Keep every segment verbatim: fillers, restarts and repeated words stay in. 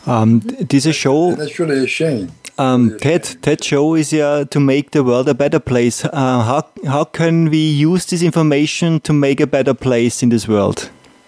Um, this is show. And that's really a shame. Um, TED TED show is uh, to make the world a better place. Uh, how how can we use this information to make a better place in this world?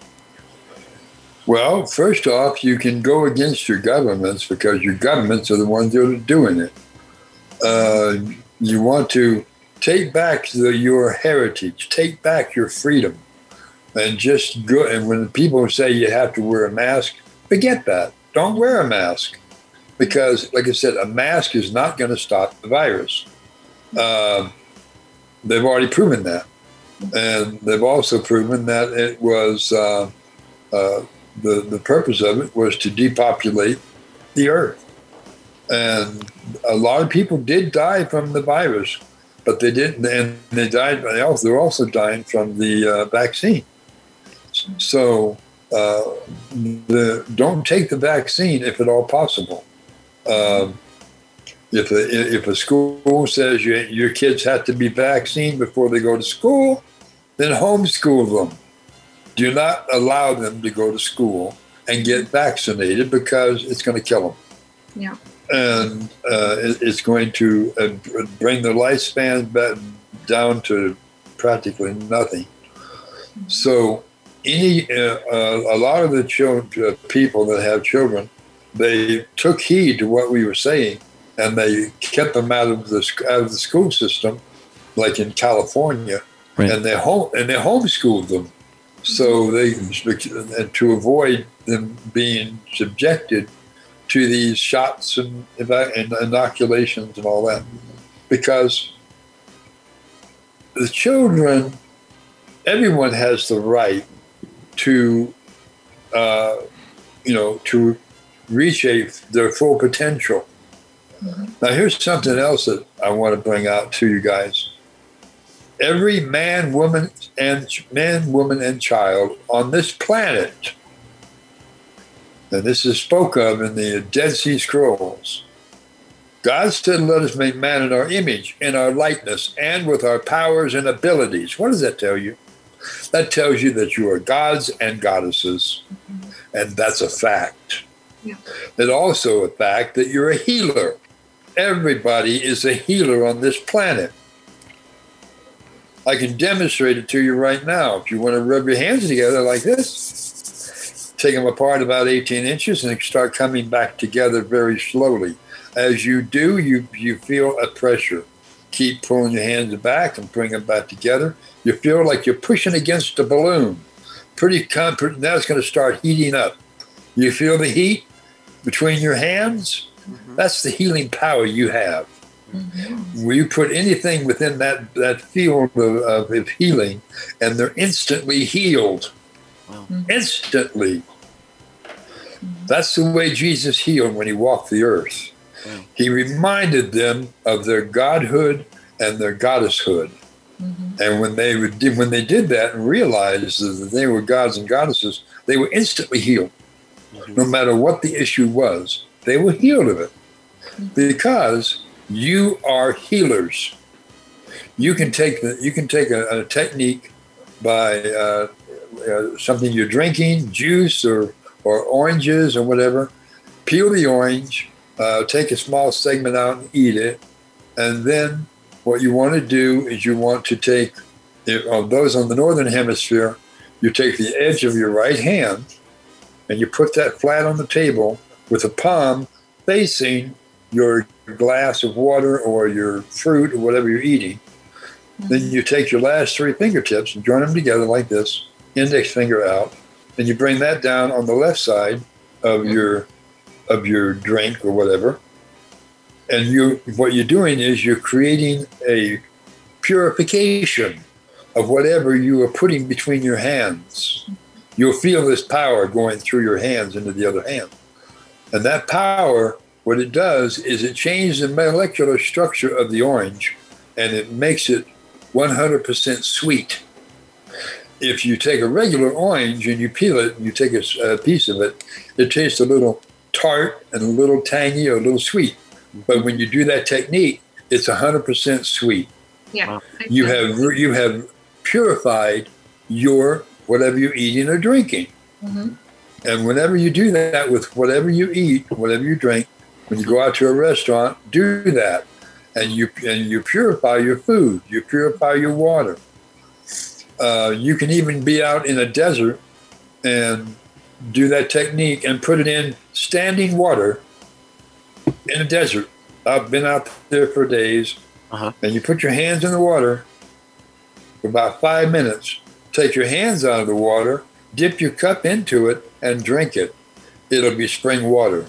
Well, first off, you can go against your governments because your governments are the ones that are doing it. Uh, you want to take back the, your heritage, take back your freedom, and just go. And when people say you have to wear a mask, forget that. Don't wear a mask. Because, like I said, a mask is not going to stop the virus. Uh, they've already proven that. And they've also proven that it was, uh, uh, the, the purpose of it was to depopulate the earth. And a lot of people did die from the virus, but they didn't, and they died, they're also dying from the uh, vaccine. So uh, the, don't take the vaccine if at all possible. Um, if a, if a school says you, your kids have to be vaccinated before they go to school, then homeschool them. Do not allow them to go to school and get vaccinated because it's going to kill them. Yeah. And uh, it, it's going to uh, bring their lifespan back down to practically nothing. Mm-hmm. So any uh, uh, a lot of the children, uh, people that have children, they took heed to what we were saying, and they kept them out of the out of the school system, like in California, right. and they home and they homeschooled them, so they and to avoid them being subjected to these shots and, and inoculations and all that, because the children, everyone has the right to, uh, you know, to reach a, their full potential. Mm-hmm. Now, here's something else that I want to bring out to you guys. Every man, woman, and man, woman, and child on this planet, and this is spoke of in the Dead Sea Scrolls, God said, let us make man in our image, in our likeness, and with our powers and abilities. What does that tell you? That tells you that you are gods and goddesses, mm-hmm. and that's a fact. Yeah. It's also a fact that you're a healer. Everybody is a healer on this planet. I can demonstrate it to you right now. If you want to rub your hands together like this, take them apart about eighteen inches and start coming back together very slowly. As you do, you, you feel a pressure. Keep pulling your hands back and bring them back together. You feel like you're pushing against a balloon. Pretty comfort. Now it's going to start heating up. You feel the heat between your hands? Mm-hmm. That's the healing power you have. Mm-hmm. When you put anything within that, that field of, of healing, and they're instantly healed. Wow. Mm-hmm. Instantly. Mm-hmm. That's the way Jesus healed when he walked the earth. Wow. He reminded them of their godhood and their goddesshood. Mm-hmm. And when they would, when they did that and realized that they were gods and goddesses, they were instantly healed. Mm-hmm. No matter what the issue was, they were healed of it. Mm-hmm. Because you are healers. You can take the, you can take a, a technique by uh, uh, something you're drinking, juice or or oranges or whatever. Peel the orange, uh, take a small segment out and eat it, and then what you want to do is you want to take, if, of those on the northern hemisphere, you take the edge of your right hand and you put that flat on the table with the palm facing your glass of water or your fruit or whatever you're eating. Mm-hmm. Then you take your last three fingertips and join them together like this, index finger out, and you bring that down on the left side of mm-hmm. your of your drink or whatever. And you, what you're doing is you're creating a purification of whatever you are putting between your hands. You'll feel this power going through your hands into the other hand. And that power, what it does is it changes the molecular structure of the orange, and it makes it one hundred percent sweet. If you take a regular orange and you peel it and you take a, a piece of it, it tastes a little tart and a little tangy or a little sweet. But when you do that technique, it's one hundred percent sweet. Yeah. You have you have purified your whatever you're eating or drinking. Mm-hmm. And whenever you do that with whatever you eat, whatever you drink, when you go out to a restaurant, do that. And you and you purify your food. You purify your water. Uh, you can even be out in a desert and do that technique and put it in standing water in a desert. I've been out there for days. Uh-huh. And you put your hands in the water for about five minutes. Take your hands out of the water, dip your cup into it, and drink it. It'll be spring water.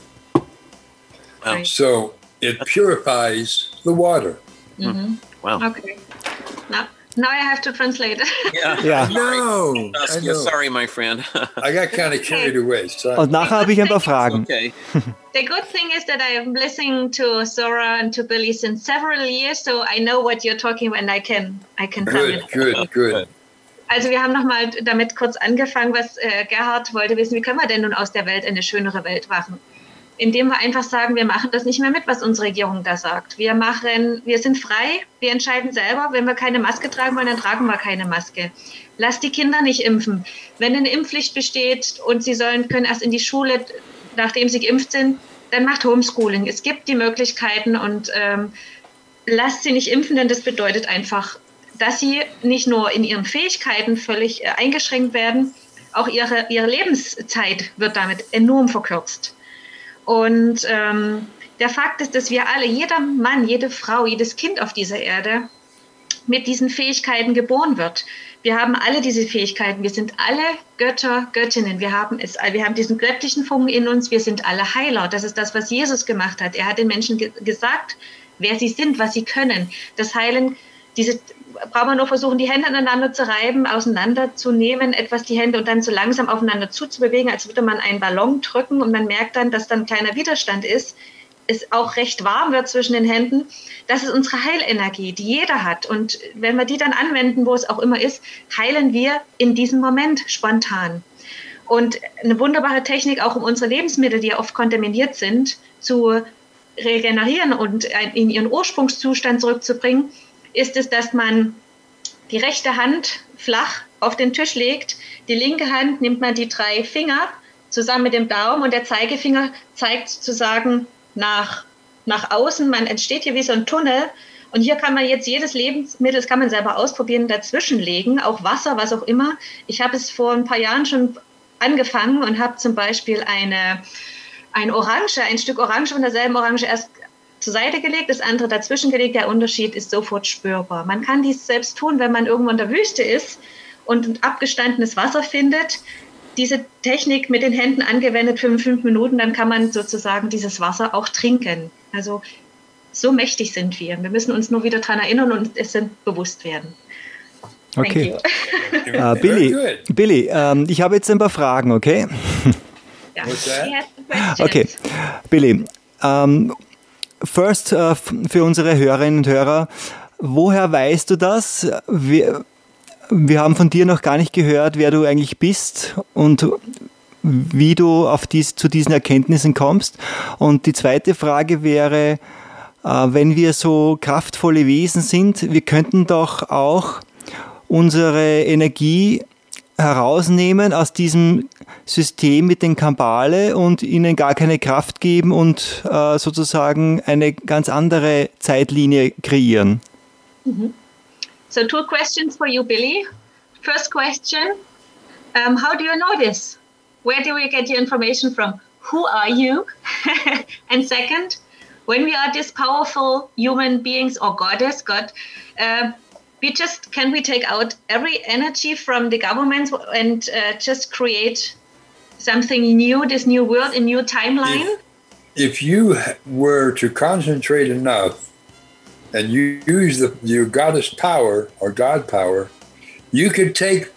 Wow. So it purifies the water. Mm-hmm. Wow. Okay. Now, now I have to translate it. Yeah. Ja. No, I know. Sorry, my friend. I got kind of carried away. Sorry. Und nachher habe ich ein paar Fragen. Okay. The good thing is that I'm listening to Zora and to Billy since several years, so I know what you're talking about and I can, I can tell you. Good, good, good. Also wir haben nochmal damit kurz angefangen, was äh, Gerhard wollte wissen, wie können wir denn nun aus der Welt eine schönere Welt machen? Indem wir einfach sagen, wir machen das nicht mehr mit, was unsere Regierung da sagt. Wir machen, wir sind frei, wir entscheiden selber, wenn wir keine Maske tragen wollen, dann tragen wir keine Maske. Lasst die Kinder nicht impfen. Wenn eine Impfpflicht besteht und sie sollen, können erst in die Schule, nachdem sie geimpft sind, dann macht Homeschooling. Es gibt die Möglichkeiten und ähm, lasst sie nicht impfen, denn das bedeutet einfach, dass sie nicht nur in ihren Fähigkeiten völlig äh, eingeschränkt werden, auch ihre, ihre Lebenszeit wird damit enorm verkürzt. Und ähm, der Fakt ist, dass wir alle, jeder Mann, jede Frau, jedes Kind auf dieser Erde mit diesen Fähigkeiten geboren wird. Wir haben alle diese Fähigkeiten. Wir sind alle Götter, Göttinnen. Wir haben es, wir haben diesen göttlichen Funken in uns. Wir sind alle Heiler. Das ist das, was Jesus gemacht hat. Er hat den Menschen ge- gesagt, wer sie sind, was sie können. Das Heilen, diese braucht man nur versuchen, die Hände aneinander zu reiben, auseinanderzunehmen, etwas die Hände und dann so langsam aufeinander zuzubewegen, als würde man einen Ballon drücken und man merkt dann, dass dann ein kleiner Widerstand ist, es auch recht warm wird zwischen den Händen. Das ist unsere Heilenergie, die jeder hat. Und wenn wir die dann anwenden, wo es auch immer ist, heilen wir in diesem Moment spontan. Und eine wunderbare Technik, auch um unsere Lebensmittel, die ja oft kontaminiert sind, zu regenerieren und in ihren Ursprungszustand zurückzubringen, ist es, dass man die rechte Hand flach auf den Tisch legt, die linke Hand nimmt man die drei Finger zusammen mit dem Daumen und der Zeigefinger zeigt sozusagen nach, nach außen. Man entsteht hier wie so ein Tunnel und hier kann man jetzt jedes Lebensmittel, das kann man selber ausprobieren, dazwischen legen, auch Wasser, was auch immer. Ich habe es vor ein paar Jahren schon angefangen und habe zum Beispiel eine, eine Orange, ein Stück Orange von derselben Orange erst zur Seite gelegt, das andere dazwischen gelegt. Der Unterschied ist sofort spürbar. Man kann dies selbst tun, wenn man irgendwo in der Wüste ist und abgestandenes Wasser findet. Diese Technik mit den Händen angewendet für fünf Minuten, dann kann man sozusagen dieses Wasser auch trinken. Also so mächtig sind wir. Wir müssen uns nur wieder daran erinnern und es sind bewusst werden. Okay. uh, Billy, Billy ähm, ich habe jetzt ein paar Fragen, okay? Ja. Okay, Billy, ähm, First, uh, für unsere Hörerinnen und Hörer, woher weißt du das? Wir, wir haben von dir noch gar nicht gehört, wer du eigentlich bist und wie du auf dies, zu diesen Erkenntnissen kommst. Und die zweite Frage wäre, uh, wenn wir so kraftvolle Wesen sind, wir könnten doch auch unsere Energie herausnehmen aus diesem System mit den Kambale und ihnen gar keine Kraft geben und äh, sozusagen eine ganz andere Zeitlinie kreieren. Mm-hmm. So two questions for you, Billy. First question, um, how do you know this? Where do you get your information from? Who are you? And second, when we are this powerful human beings or goddess, God, uh, we just, can we take out every energy from the government and uh, just create something new, this new world, a new timeline? If, if you were to concentrate enough and you use the, your goddess power or God power, you could take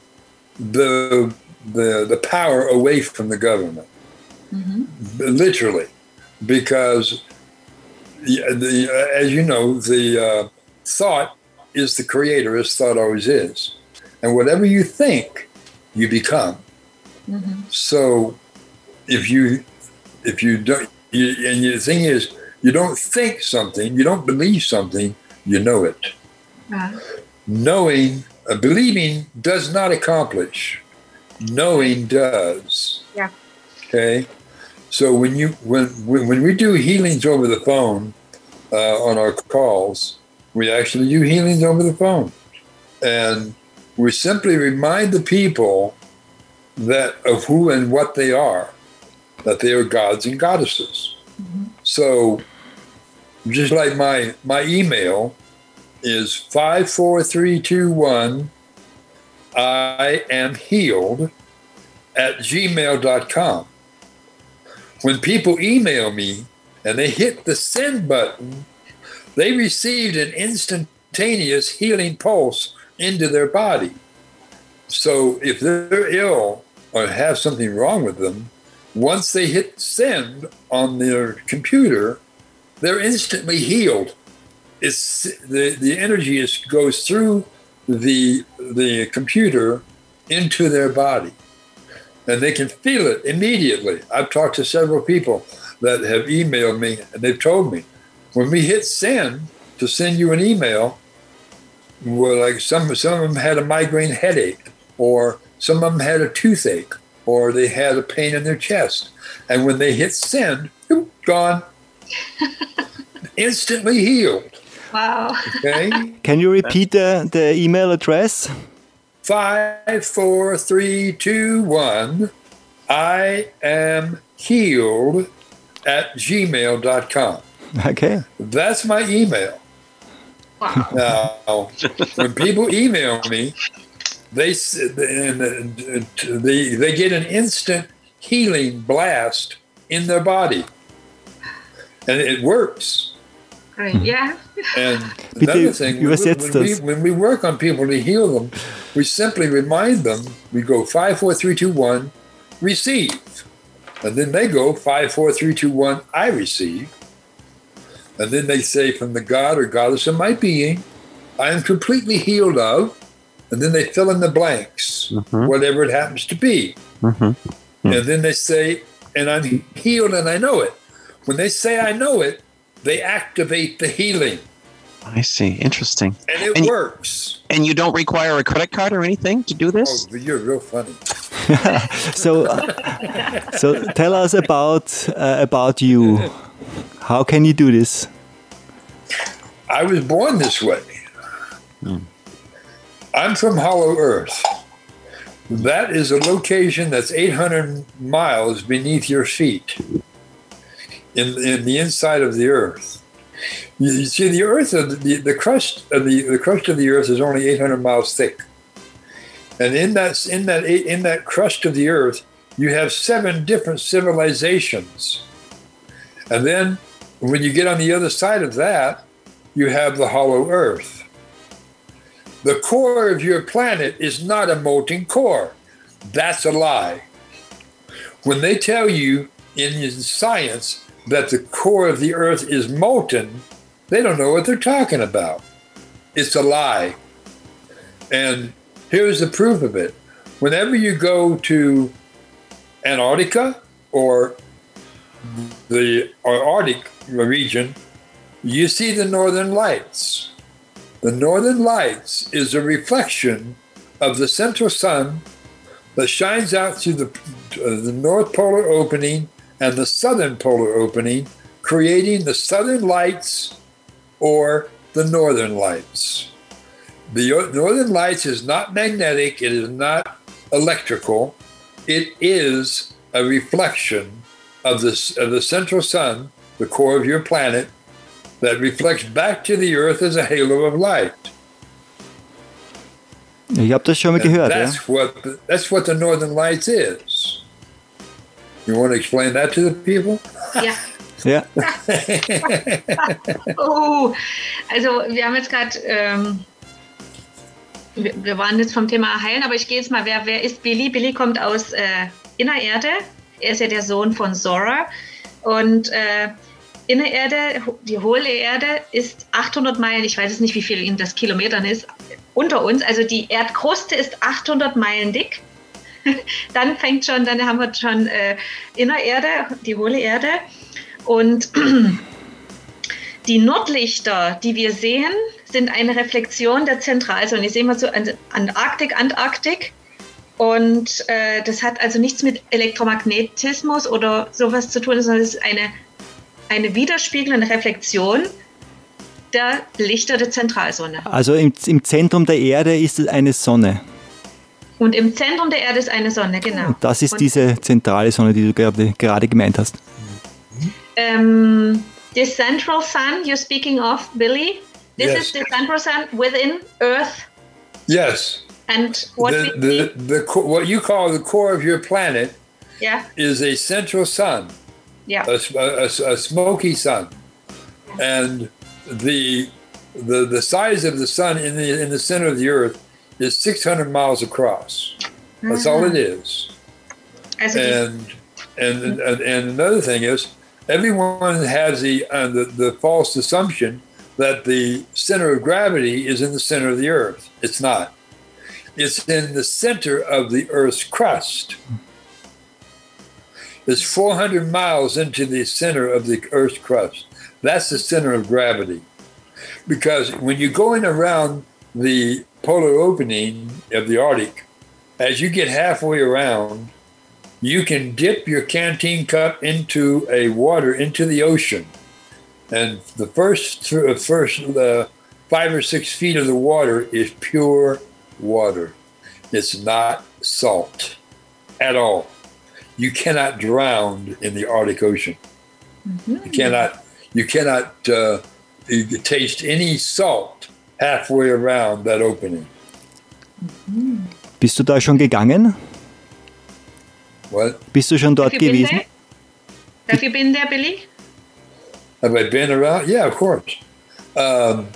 the, the, the power away from the government. Mm-hmm. Literally. Because, the, the, as you know, the uh, thought is the creator, as thought always is. And whatever you think, you become. Mm-hmm. So if you if you don't, you, and the thing is, you don't think something, you don't believe something, you know it. Uh-huh. Knowing, uh, believing does not accomplish. Knowing does. Yeah. Okay, so when you when when we do healings over the phone uh, on our calls, we actually do healings over the phone, and we simply remind the people that of who and what they are, that they are gods and goddesses. Mm-hmm. So, just like my my email is five four three two one, I am healed at gmail dot com. When people email me and they hit the send button, they received an instantaneous healing pulse into their body. So if they're ill or have something wrong with them, once they hit send on their computer, they're instantly healed. It's the, the energy is, goes through the the computer into their body, and they can feel it immediately. I've talked to several people that have emailed me, and they've told me, when we hit send to send you an email, well, like some some of them had a migraine headache, or some of them had a toothache, or they had a pain in their chest, and when they hit send, whoop, gone, instantly healed. Wow. Okay. Can you repeat the, the email address? Five, four, three, two, one. I am healed at gmail dot com. Okay. That's my email. Wow. Now, when people email me, they they they get an instant healing blast in their body, and it works. Great. Yeah. And another thing, when we, when, we, when we work on people to heal them, we simply remind them, we go five, four, three, two, one, receive. And then they go five, four, three, two, one, I receive. And then they say, from the God or goddess of my being, I am completely healed of. And then they fill in the blanks, mm-hmm. whatever it happens to be. Mm-hmm. Mm-hmm. And then they say, and I'm healed and I know it. When they say I know it, they activate the healing. I see. Interesting. And it and works. You, and you don't require a credit card or anything to do this? Oh, you're real funny. so, uh, so tell us about uh, about you. How can you do this? I was born this way. Hmm. I'm from Hollow Earth. That is a location that's eight hundred miles beneath your feet. In, in the inside of the earth, you, you see the earth, of the, the crust of the the crust of the earth is only eight hundred miles thick, and in that in that in that crust of the earth, you have seven different civilizations, and then when you get on the other side of that, you have the hollow earth. The core of your planet is not a molten core. That's a lie. When they tell you in science that the core of the earth is molten, they don't know what they're talking about. It's a lie. And here's the proof of it. Whenever you go to Antarctica or the Arctic region, you see the northern lights. The northern lights is a reflection of the central sun that shines out through the, uh, the north polar opening and the southern polar opening, creating the southern lights or the northern lights. The northern lights is not magnetic, it is not electrical, it is a reflection of, this, of the central sun, the core of your planet, that reflects back to the earth as a halo of light. Ich habe das schon mal gehört, that's ja? What the, that's what the northern lights is. You want to explain that to the people? Ja. Ja. Oh, also wir haben jetzt gerade, ähm, wir, wir waren jetzt vom Thema Heilen, aber ich gehe jetzt mal, wer, wer ist Billy? Billy kommt aus äh, Innererde. Er ist ja der Sohn von Zora. Und äh, Innererde, die hohle Erde, ist achthundert Meilen, ich weiß jetzt nicht, wie viel in das Kilometern ist, unter uns. Also die Erdkruste ist achthundert Meilen dick. Dann fängt schon, dann haben wir schon äh, Innererde, die hohle Erde. Und die Nordlichter, die wir sehen, sind eine Reflexion der Zentralsonne. Ich sehe mal so Antarktik, Antarktik. Und äh, das hat also nichts mit Elektromagnetismus oder sowas zu tun, sondern es ist eine, eine Widerspiegel, eine Reflexion der Lichter der Zentralsonne. Also im, im Zentrum der Erde ist es eine Sonne. Und im Zentrum der Erde ist eine Sonne, genau. Und das ist Und, diese zentrale Sonne, die du gerade, gerade gemeint hast. Ähm, the central sun you're speaking of, Billy, this Yes. is the central sun within Earth. Yes. And what The, we the, the, co- what you call the core of your planet yeah, is a central sun, yeah. a, a, a smoky sun. And the, the, the size of the sun in the, in the center of the Earth is six hundred miles across. That's all it is. Also die, And, and, and, and another thing is, everyone has the, uh, the, the false assumption that the center of gravity is in the center of the Earth. It's not. It's in the center of the Earth's crust. It's four hundred miles into the center of the Earth's crust. That's the center of gravity. Because when you're going around the polar opening of the Arctic, as you get halfway around, you can dip your canteen cup into a water, into the ocean. And the first, th- first uh, five or six feet of the water is pure water. It's not salt at all. You cannot drown in the Arctic Ocean. Mm-hmm. You cannot, you cannot uh, you taste any salt halfway around that opening. Mm-hmm. Bist du da schon gegangen? What? Bist du schon dort have you been gewesen? there? Have you been there, Billy? Have I been around? Yeah, of course. Um,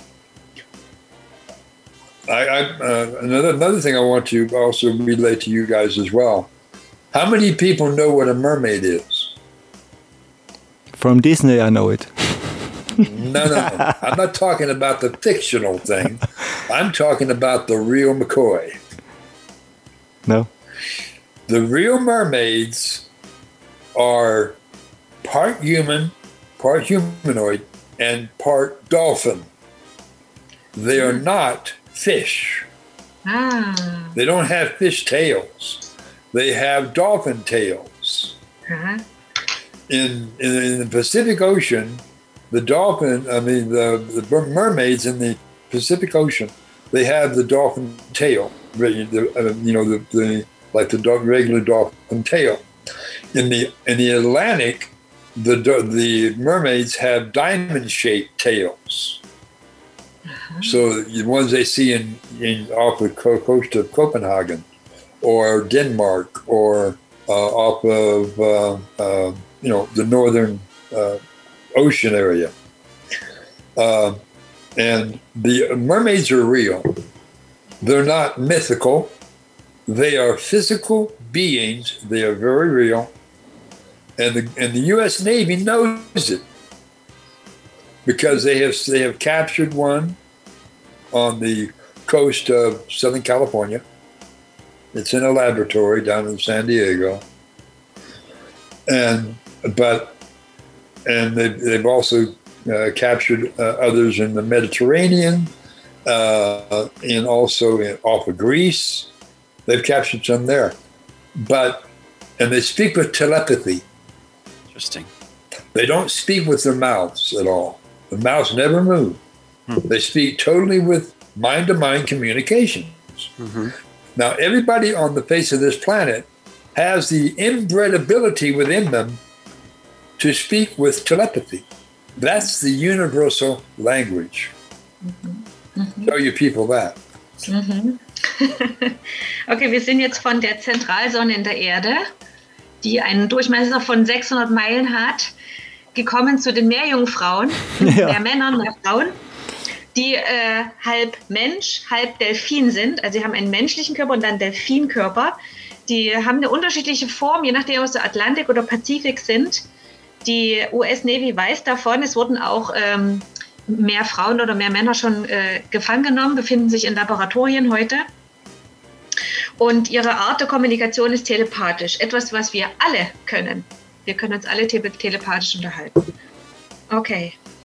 I, I uh, another another thing I want to also relate to you guys as well. How many people know what a mermaid is? From Disney, I know it. No, no, no. I'm not talking about the fictional thing. I'm talking about the real McCoy. No. The real mermaids are part human, part humanoid, and part dolphin. They are not fish. Ah. They don't have fish tails. They have dolphin tails. Uh-huh. In, in in the Pacific Ocean, the dolphin, I mean the, the mermaids in the Pacific Ocean, they have the dolphin tail. You know, the, the like the regular dolphin tail. In the in the Atlantic, the the mermaids have diamond-shaped tails. Uh-huh. So the ones they see in, in off the coast of Copenhagen, or Denmark, or uh, off of uh, uh, you know the northern uh, ocean area. Uh, and the mermaids are real. They're not mythical. They are physical beings. They are very real. And the and the U S Navy knows it because they have they have captured one on the coast of Southern California. It's in a laboratory down in San Diego. And but and they've, they've also uh, captured uh, others in the Mediterranean, uh, and also in, off of Greece. They've captured some there. But and they speak with telepathy. Interesting. They don't speak with their mouths at all. The mouths never move. Hmm. They speak totally with mind-to-mind communications. Mm-hmm. Now, everybody on the face of this planet has the inbred ability within them to speak with telepathy. That's the universal language. Mm-hmm. Mm-hmm. Tell you people that. Mhm. Okay, wir sind jetzt von der Zentralsonne in der Erde, die einen Durchmesser von sechshundert Meilen hat, gekommen zu den Meerjungfrauen, ja. mehr Männern, mehr Frauen, die äh, halb Mensch, halb Delfin sind. Also sie haben einen menschlichen Körper und dann einen Delfinkörper. Die haben eine unterschiedliche Form, je nachdem, ob sie Atlantik oder Pazifik sind. Die U S Navy weiß davon. Es wurden auch ähm, mehr Frauen oder mehr Männer schon äh, gefangen genommen, befinden sich in Laboratorien heute. Und ihre Art der Kommunikation ist telepathisch. Etwas, was wir alle können. Wir können uns alle te- telepathisch unterhalten. Okay.